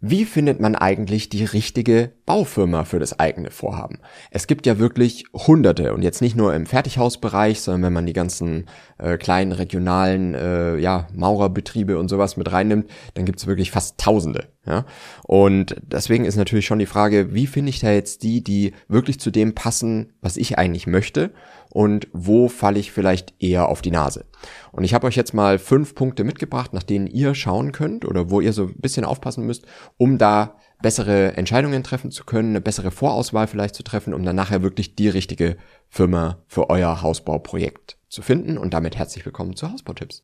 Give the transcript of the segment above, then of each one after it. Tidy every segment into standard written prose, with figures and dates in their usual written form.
Wie findet man eigentlich die richtige Baufirma für das eigene Vorhaben? Es gibt ja wirklich Hunderte und jetzt nicht nur im Fertighausbereich, sondern wenn man die ganzen kleinen regionalen Maurerbetriebe und sowas mit reinnimmt, dann gibt es wirklich fast Tausende. Ja? Und deswegen ist natürlich schon die Frage, wie finde ich da jetzt die wirklich zu dem passen, was ich eigentlich möchte und wo falle ich vielleicht eher auf die Nase? Und ich habe euch jetzt mal 5 Punkte mitgebracht, nach denen ihr schauen könnt oder wo ihr so ein bisschen aufpassen müsst, um da bessere Entscheidungen treffen zu können, eine bessere Vorauswahl vielleicht zu treffen, um dann nachher wirklich die richtige Firma für euer Hausbauprojekt zu finden. Und damit herzlich willkommen zu Hausbautipps.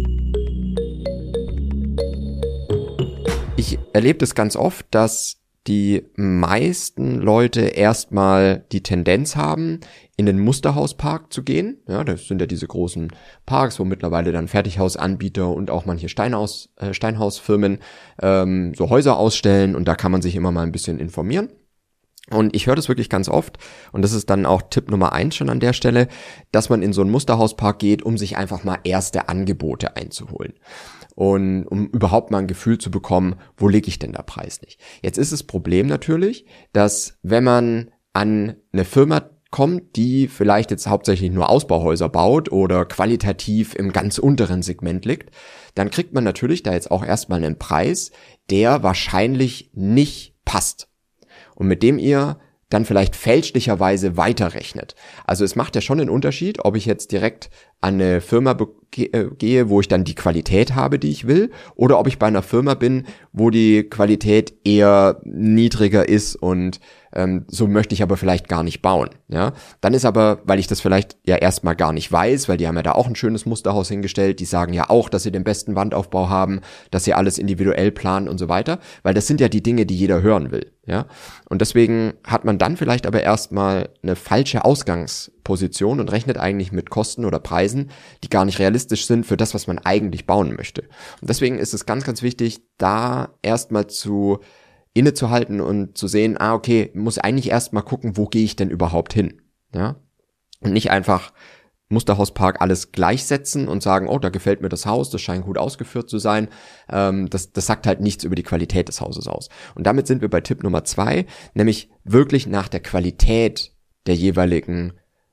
Ich erlebe das ganz oft, dass die meisten Leute erstmal die Tendenz haben, in den Musterhauspark zu gehen. Ja, das sind ja diese großen Parks, wo mittlerweile dann Fertighausanbieter und auch manche Steinhausfirmen so Häuser ausstellen und da kann man sich immer mal ein bisschen informieren. Und ich höre das wirklich ganz oft und das ist dann auch Tipp Nummer 1 schon an der Stelle, dass man in so einen Musterhauspark geht, um sich einfach mal erste Angebote einzuholen. Und um überhaupt mal ein Gefühl zu bekommen, wo lege ich denn da preislich? Jetzt ist das Problem natürlich, dass wenn man an eine Firma kommt, die vielleicht jetzt hauptsächlich nur Ausbauhäuser baut oder qualitativ im ganz unteren Segment liegt, dann kriegt man natürlich da jetzt auch erstmal einen Preis, der wahrscheinlich nicht passt und mit dem ihr dann vielleicht fälschlicherweise weiterrechnet. Also es macht ja schon einen Unterschied, ob ich jetzt direkt an eine Firma gehe, wo ich dann die Qualität habe, die ich will, oder ob ich bei einer Firma bin, wo die Qualität eher niedriger ist und so möchte ich aber vielleicht gar nicht bauen. Ja, dann ist aber, weil ich das vielleicht ja erstmal gar nicht weiß, weil die haben ja da auch ein schönes Musterhaus hingestellt, die sagen ja auch, dass sie den besten Wandaufbau haben, dass sie alles individuell planen und so weiter, weil das sind ja die Dinge, die jeder hören will. Ja, und deswegen hat man dann vielleicht aber erstmal eine falsche Ausgangsposition und rechnet eigentlich mit Kosten oder Preisen, die gar nicht realistisch sind für das, was man eigentlich bauen möchte. Und deswegen ist es ganz, ganz wichtig, da erstmal innezuhalten und zu sehen, okay, muss eigentlich erstmal gucken, wo gehe ich denn überhaupt hin? Ja? Und nicht einfach Musterhauspark alles gleichsetzen und sagen, da gefällt mir das Haus, das scheint gut ausgeführt zu sein. Das sagt halt nichts über die Qualität des Hauses aus. Und damit sind wir bei Tipp Nummer 2, nämlich wirklich nach der Qualität des jeweiligen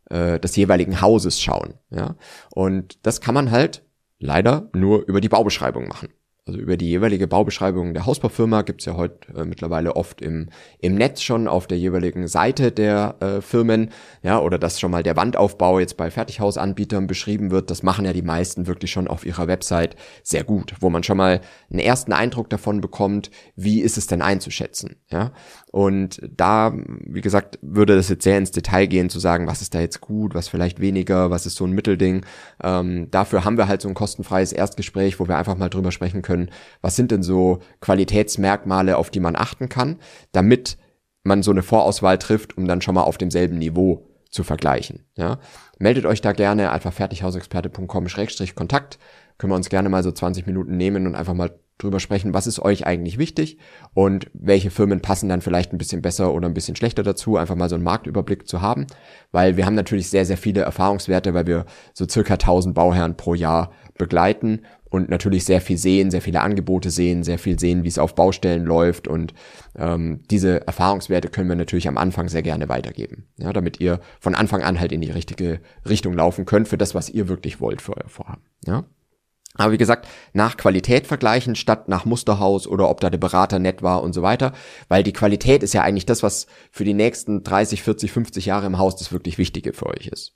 Hauses schauen. Ja? Und das kann man halt leider nur über die Baubeschreibung machen. Also über die jeweilige Baubeschreibung der Hausbaufirma gibt's ja heute mittlerweile oft im Netz schon auf der jeweiligen Seite der Firmen, ja, oder dass schon mal der Wandaufbau jetzt bei Fertighausanbietern beschrieben wird. Das machen ja die meisten wirklich schon auf ihrer Website sehr gut, wo man schon mal einen ersten Eindruck davon bekommt, wie ist es denn einzuschätzen, ja. Und da, wie gesagt, würde das jetzt sehr ins Detail gehen, zu sagen, was ist da jetzt gut, was vielleicht weniger, was ist so ein Mittelding. Dafür haben wir halt so ein kostenfreies Erstgespräch, wo wir einfach mal drüber sprechen können, was sind denn so Qualitätsmerkmale, auf die man achten kann, damit man so eine Vorauswahl trifft, um dann schon mal auf demselben Niveau zu vergleichen. Ja? Meldet euch da gerne, einfach fertighausexperte.com/Kontakt. Können wir uns gerne mal so 20 Minuten nehmen und einfach mal drüber sprechen, was ist euch eigentlich wichtig und welche Firmen passen dann vielleicht ein bisschen besser oder ein bisschen schlechter dazu, einfach mal so einen Marktüberblick zu haben, weil wir haben natürlich sehr, sehr viele Erfahrungswerte, weil wir so circa 1000 Bauherren pro Jahr begleiten und natürlich sehr viel sehen, sehr viele Angebote sehen, sehr viel sehen, wie es auf Baustellen läuft und diese Erfahrungswerte können wir natürlich am Anfang sehr gerne weitergeben, ja, damit ihr von Anfang an halt in die richtige Richtung laufen könnt für das, was ihr wirklich wollt für euer Vorhaben, ja. Aber wie gesagt, nach Qualität vergleichen, statt nach Musterhaus oder ob da der Berater nett war und so weiter, weil die Qualität ist ja eigentlich das, was für die nächsten 30, 40, 50 Jahre im Haus das wirklich Wichtige für euch ist.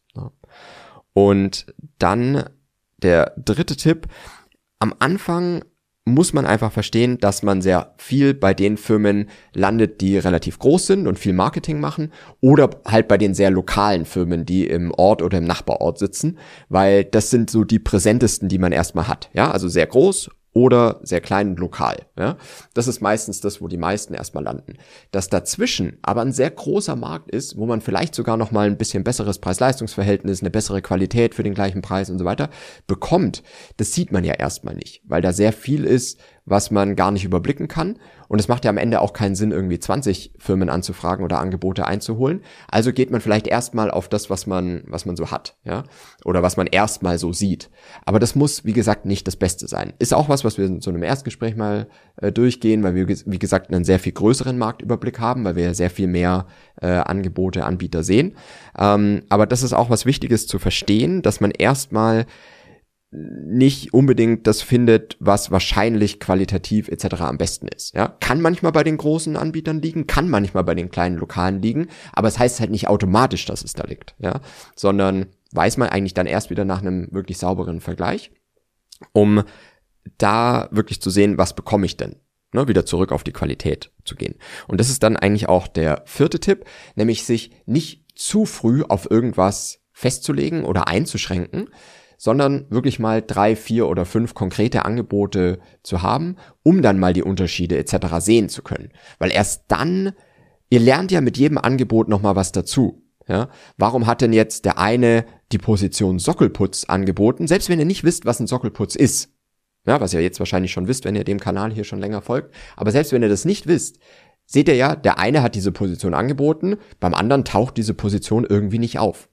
Und dann der 3. Tipp, am Anfang muss man einfach verstehen, dass man sehr viel bei den Firmen landet, die relativ groß sind und viel Marketing machen oder halt bei den sehr lokalen Firmen, die im Ort oder im Nachbarort sitzen, weil das sind so die präsentesten, die man erstmal hat. Ja, also sehr groß oder sehr klein und lokal. Ja? Das ist meistens das, wo die meisten erstmal landen. Dass dazwischen aber ein sehr großer Markt ist, wo man vielleicht sogar noch mal ein bisschen besseres Preis-Leistungs-Verhältnis, eine bessere Qualität für den gleichen Preis und so weiter bekommt, das sieht man ja erstmal nicht, weil da sehr viel ist, was man gar nicht überblicken kann. Und es macht ja am Ende auch keinen Sinn, irgendwie 20 Firmen anzufragen oder Angebote einzuholen. Also geht man vielleicht erstmal auf das, was man so hat, ja, oder was man erstmal so sieht. Aber das muss, wie gesagt, nicht das Beste sein. Ist auch was wir in so einem Erstgespräch mal durchgehen, weil wir, wie gesagt, einen sehr viel größeren Marktüberblick haben, weil wir ja sehr viel mehr Angebote, Anbieter sehen. Aber das ist auch was Wichtiges zu verstehen, dass man erstmal nicht unbedingt das findet, was wahrscheinlich qualitativ etc. am besten ist. Ja, kann manchmal bei den großen Anbietern liegen, kann manchmal bei den kleinen Lokalen liegen, aber es heißt halt nicht automatisch, dass es da liegt, ja, sondern weiß man eigentlich dann erst wieder nach einem wirklich sauberen Vergleich, um da wirklich zu sehen, was bekomme ich denn, ne, wieder zurück auf die Qualität zu gehen. Und das ist dann eigentlich auch der 4. Tipp, nämlich sich nicht zu früh auf irgendwas festzulegen oder einzuschränken, sondern wirklich mal 3, 4 oder 5 konkrete Angebote zu haben, um dann mal die Unterschiede etc. sehen zu können. Weil erst dann, ihr lernt ja mit jedem Angebot nochmal was dazu. Ja? Warum hat denn jetzt der eine die Position Sockelputz angeboten, selbst wenn ihr nicht wisst, was ein Sockelputz ist? Ja, was ihr jetzt wahrscheinlich schon wisst, wenn ihr dem Kanal hier schon länger folgt. Aber selbst wenn ihr das nicht wisst, seht ihr ja, der eine hat diese Position angeboten, beim anderen taucht diese Position irgendwie nicht auf.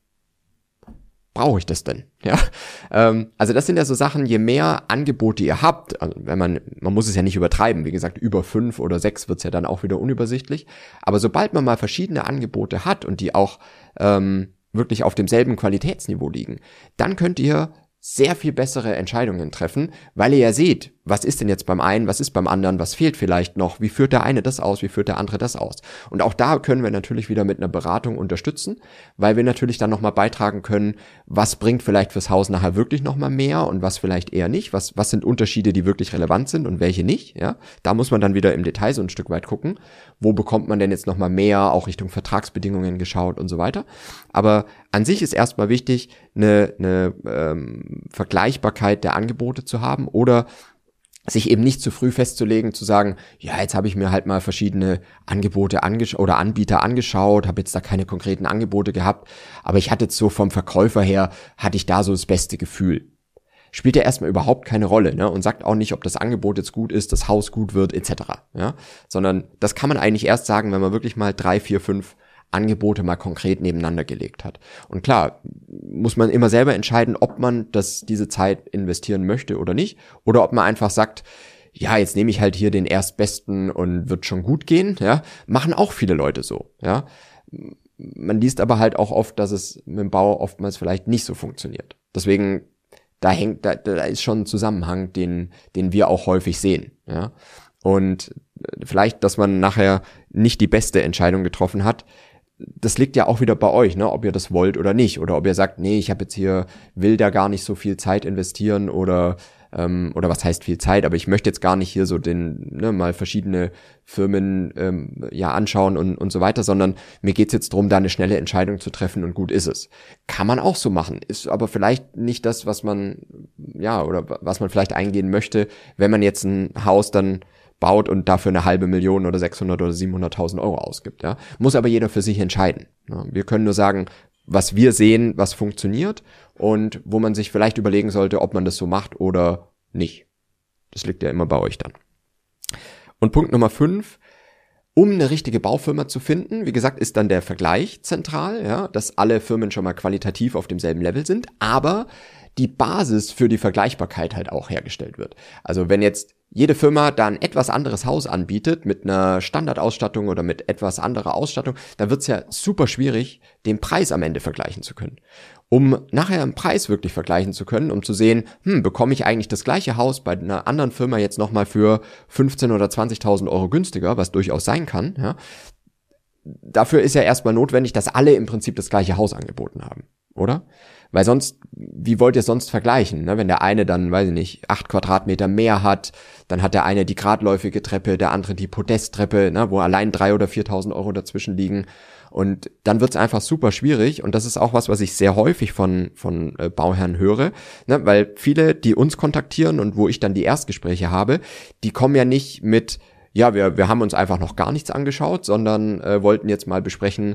Brauche ich das denn? Ja, also das sind ja so Sachen, je mehr Angebote ihr habt, also wenn man muss es ja nicht übertreiben, wie gesagt, über 5 oder 6 wird's ja dann auch wieder unübersichtlich, aber sobald man mal verschiedene Angebote hat und die auch wirklich auf demselben Qualitätsniveau liegen, dann könnt ihr sehr viel bessere Entscheidungen treffen, weil ihr ja seht, was ist denn jetzt beim einen, was ist beim anderen, was fehlt vielleicht noch, wie führt der eine das aus, wie führt der andere das aus. Und auch da können wir natürlich wieder mit einer Beratung unterstützen, weil wir natürlich dann nochmal beitragen können, was bringt vielleicht fürs Haus nachher wirklich nochmal mehr und was vielleicht eher nicht, was sind Unterschiede, die wirklich relevant sind und welche nicht, ja. Da muss man dann wieder im Detail so ein Stück weit gucken, wo bekommt man denn jetzt nochmal mehr, auch Richtung Vertragsbedingungen geschaut und so weiter. Aber an sich ist erstmal wichtig, eine Vergleichbarkeit der Angebote zu haben oder sich eben nicht zu früh festzulegen, zu sagen, ja, jetzt habe ich mir halt mal verschiedene Angebote oder Anbieter angeschaut, habe jetzt da keine konkreten Angebote gehabt, aber ich hatte jetzt so vom Verkäufer her, hatte ich da so das beste Gefühl. Spielt ja erstmal überhaupt keine Rolle, ne? Und sagt auch nicht, ob das Angebot jetzt gut ist, das Haus gut wird, etc. Ja? Sondern das kann man eigentlich erst sagen, wenn man wirklich mal 3, 4, 5 Angebote mal konkret nebeneinander gelegt hat. Und klar, muss man immer selber entscheiden, ob man diese Zeit investieren möchte oder nicht, oder ob man einfach sagt, ja, jetzt nehme ich halt hier den Erstbesten und wird schon gut gehen, ja, machen auch viele Leute so, ja. Man liest aber halt auch oft, dass es mit dem Bau oftmals vielleicht nicht so funktioniert. Deswegen, da ist schon ein Zusammenhang, den wir auch häufig sehen, ja. Und vielleicht, dass man nachher nicht die beste Entscheidung getroffen hat, das liegt ja auch wieder bei euch, ne, ob ihr das wollt oder nicht, oder ob ihr sagt, nee, ich habe jetzt will da gar nicht so viel Zeit investieren oder was heißt viel Zeit, aber ich möchte jetzt gar nicht hier so mal verschiedene Firmen anschauen und so weiter, sondern mir geht's jetzt drum, da eine schnelle Entscheidung zu treffen und gut ist es. Kann man auch so machen, ist aber vielleicht nicht das, was man was man vielleicht eingehen möchte, wenn man jetzt ein Haus dann baut und dafür 500.000 oder 600 oder 700.000 Euro ausgibt, ja. Muss aber jeder für sich entscheiden. Ja. Wir können nur sagen, was wir sehen, was funktioniert und wo man sich vielleicht überlegen sollte, ob man das so macht oder nicht. Das liegt ja immer bei euch dann. Und Punkt Nummer 5, um eine richtige Baufirma zu finden, wie gesagt, ist dann der Vergleich zentral, ja, dass alle Firmen schon mal qualitativ auf demselben Level sind, aber die Basis für die Vergleichbarkeit halt auch hergestellt wird. Also wenn jetzt jede Firma da ein etwas anderes Haus anbietet, mit einer Standardausstattung oder mit etwas anderer Ausstattung, dann wird's ja super schwierig, den Preis am Ende vergleichen zu können. Um nachher einen Preis wirklich vergleichen zu können, um zu sehen, bekomme ich eigentlich das gleiche Haus bei einer anderen Firma jetzt nochmal für 15.000 oder 20.000 Euro günstiger, was durchaus sein kann, ja. Dafür ist ja erstmal notwendig, dass alle im Prinzip das gleiche Haus angeboten haben, oder? Weil sonst, wie wollt ihr es sonst vergleichen, ne? Wenn der eine dann, weiß ich nicht, 8 Quadratmeter mehr hat, dann hat der eine die geradläufige Treppe, der andere die Podesttreppe, ne? Wo allein 3.000 oder 4.000 Euro dazwischen liegen. Und dann wird's einfach super schwierig. Und das ist auch was ich sehr häufig von Bauherren höre, ne? Weil viele, die uns kontaktieren und wo ich dann die Erstgespräche habe, die kommen ja nicht mit, ja, wir haben uns einfach noch gar nichts angeschaut, sondern wollten jetzt mal besprechen,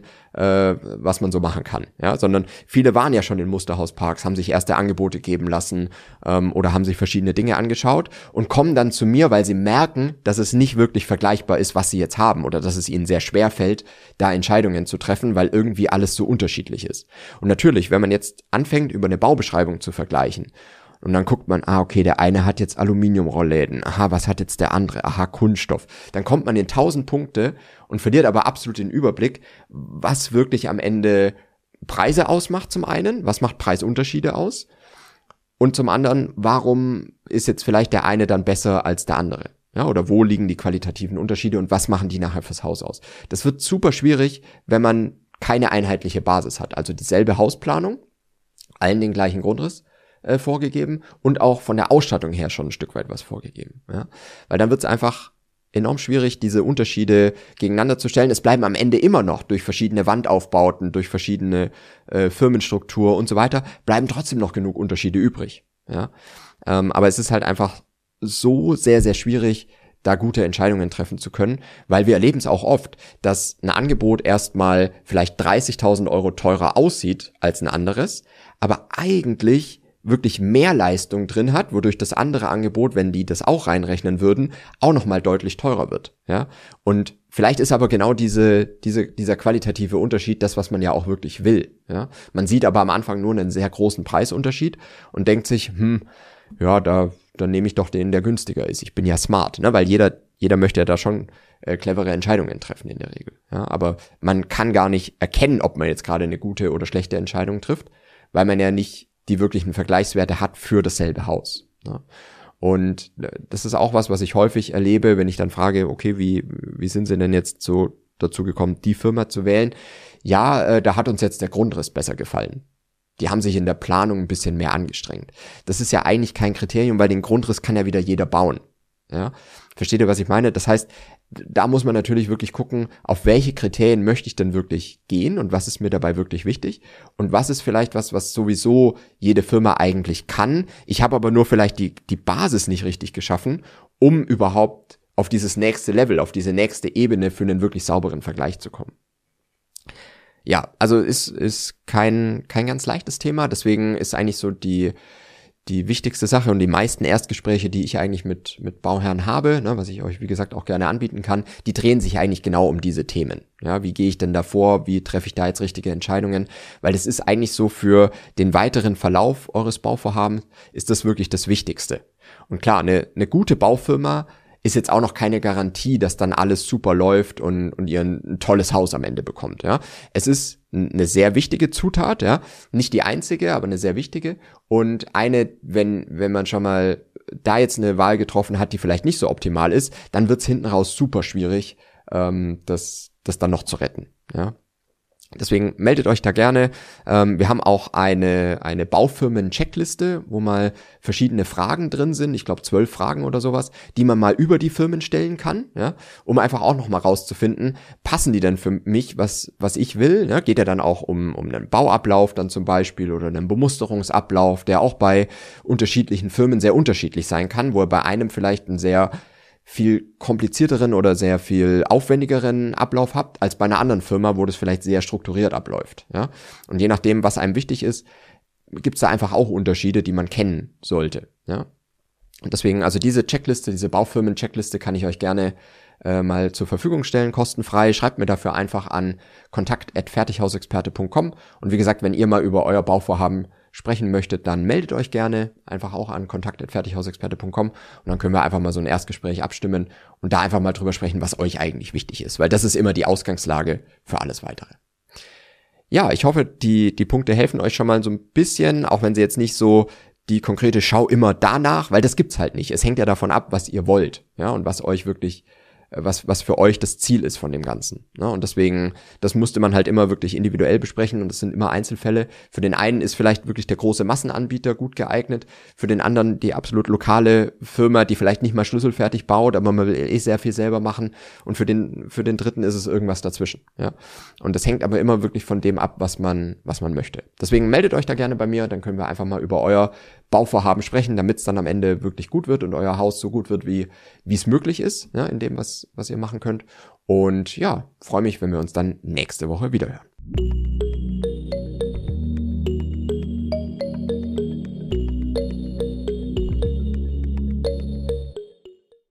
was man so machen kann. Ja, sondern viele waren ja schon in Musterhausparks, haben sich erste Angebote geben lassen oder haben sich verschiedene Dinge angeschaut und kommen dann zu mir, weil sie merken, dass es nicht wirklich vergleichbar ist, was sie jetzt haben oder dass es ihnen sehr schwer fällt, da Entscheidungen zu treffen, weil irgendwie alles so unterschiedlich ist. Und natürlich, wenn man jetzt anfängt, über eine Baubeschreibung zu vergleichen, und dann guckt man, okay, der eine hat jetzt Aluminiumrollläden. Aha, was hat jetzt der andere? Aha, Kunststoff. Dann kommt man in 1000 Punkte und verliert aber absolut den Überblick, was wirklich am Ende Preise ausmacht zum einen, was macht Preisunterschiede aus und zum anderen, warum ist jetzt vielleicht der eine dann besser als der andere? Ja, oder wo liegen die qualitativen Unterschiede und was machen die nachher fürs Haus aus? Das wird super schwierig, wenn man keine einheitliche Basis hat. Also dieselbe Hausplanung, allen den gleichen Grundriss vorgegeben und auch von der Ausstattung her schon ein Stück weit was vorgegeben. Ja? Weil dann wird es einfach enorm schwierig, diese Unterschiede gegeneinander zu stellen. Es bleiben am Ende immer noch durch verschiedene Wandaufbauten, durch verschiedene Firmenstruktur und so weiter, bleiben trotzdem noch genug Unterschiede übrig. Ja? Aber es ist halt einfach so sehr, sehr schwierig, da gute Entscheidungen treffen zu können, weil wir erleben es auch oft, dass ein Angebot erstmal vielleicht 30.000 Euro teurer aussieht als ein anderes, aber eigentlich wirklich mehr Leistung drin hat, wodurch das andere Angebot, wenn die das auch reinrechnen würden, auch nochmal deutlich teurer wird. Ja? Und vielleicht ist aber genau dieser qualitative Unterschied das, was man ja auch wirklich will. Ja? Man sieht aber am Anfang nur einen sehr großen Preisunterschied und denkt sich, ja, dann nehme ich doch den, der günstiger ist. Ich bin ja smart, ne? Weil jeder möchte ja da schon clevere Entscheidungen treffen in der Regel. Ja? Aber man kann gar nicht erkennen, ob man jetzt gerade eine gute oder schlechte Entscheidung trifft, weil man ja nicht die wirklichen Vergleichswerte hat für dasselbe Haus. Ja. Und das ist auch was ich häufig erlebe, wenn ich dann frage, okay, wie sind Sie denn jetzt so dazu gekommen, die Firma zu wählen? Ja, da hat uns jetzt der Grundriss besser gefallen. Die haben sich in der Planung ein bisschen mehr angestrengt. Das ist ja eigentlich kein Kriterium, weil den Grundriss kann ja wieder jeder bauen. Ja, versteht ihr, was ich meine? Das heißt, da muss man natürlich wirklich gucken, auf welche Kriterien möchte ich denn wirklich gehen und was ist mir dabei wirklich wichtig und was ist vielleicht was sowieso jede Firma eigentlich kann. Ich habe aber nur vielleicht die Basis nicht richtig geschaffen, um überhaupt auf dieses nächste Level, auf diese nächste Ebene für einen wirklich sauberen Vergleich zu kommen. Ja, also ist kein ganz leichtes Thema, deswegen ist eigentlich so die wichtigste Sache und die meisten Erstgespräche, die ich eigentlich mit Bauherren habe, ne, was ich euch, wie gesagt, auch gerne anbieten kann, die drehen sich eigentlich genau um diese Themen. Ja, wie gehe ich denn da vor? Wie treffe ich da jetzt richtige Entscheidungen? Weil das ist eigentlich so für den weiteren Verlauf eures Bauvorhabens ist das wirklich das Wichtigste. Und klar, eine gute Baufirma ist jetzt auch noch keine Garantie, dass dann alles super läuft und ihr ein tolles Haus am Ende bekommt. Ja, es ist eine sehr wichtige Zutat, ja, nicht die einzige, aber eine sehr wichtige und eine, wenn man schon mal da jetzt eine Wahl getroffen hat, die vielleicht nicht so optimal ist, dann wird's hinten raus super schwierig, das dann noch zu retten. Ja. Deswegen meldet euch da gerne. Wir haben auch eine Baufirmen-Checkliste, wo mal verschiedene Fragen drin sind. Ich glaube 12 Fragen oder sowas, die man mal über die Firmen stellen kann, ja, um einfach auch noch mal rauszufinden, passen die denn für mich, was ich will? Ja? Geht ja dann auch um einen Bauablauf dann zum Beispiel oder einen Bemusterungsablauf, der auch bei unterschiedlichen Firmen sehr unterschiedlich sein kann, wo er bei einem vielleicht ein sehr viel komplizierteren oder sehr viel aufwendigeren Ablauf habt, als bei einer anderen Firma, wo das vielleicht sehr strukturiert abläuft. Ja? Und je nachdem, was einem wichtig ist, gibt's da einfach auch Unterschiede, die man kennen sollte. Ja? Und deswegen, also diese Checkliste, diese Baufirmen-Checkliste kann ich euch gerne mal zur Verfügung stellen, kostenfrei. Schreibt mir dafür einfach an kontakt@fertighausexperte.com und wie gesagt, wenn ihr mal über euer Bauvorhaben sprechen möchtet, dann meldet euch gerne einfach auch an kontakt@fertighausexperte.com und dann können wir einfach mal so ein Erstgespräch abstimmen und da einfach mal drüber sprechen, was euch eigentlich wichtig ist, weil das ist immer die Ausgangslage für alles Weitere. Ja, ich hoffe, die Punkte helfen euch schon mal so ein bisschen, auch wenn sie jetzt nicht so die konkrete Schau immer danach, weil das gibt's halt nicht. Es hängt ja davon ab, was ihr wollt, ja, und was euch wirklich was für euch das Ziel ist von dem Ganzen. Ne? Und deswegen, das musste man halt immer wirklich individuell besprechen und das sind immer Einzelfälle. Für den einen ist vielleicht wirklich der große Massenanbieter gut geeignet, für den anderen die absolut lokale Firma, die vielleicht nicht mal schlüsselfertig baut, aber man will sehr viel selber machen und für den dritten ist es irgendwas dazwischen. Ja? Und das hängt aber immer wirklich von dem ab, was man möchte. Deswegen meldet euch da gerne bei mir, dann können wir einfach mal über euer Bauvorhaben sprechen, damit es dann am Ende wirklich gut wird und euer Haus so gut wird, wie es möglich ist, ja, in dem, was was ihr machen könnt. Und ja, freue mich, wenn wir uns dann nächste Woche wiederhören.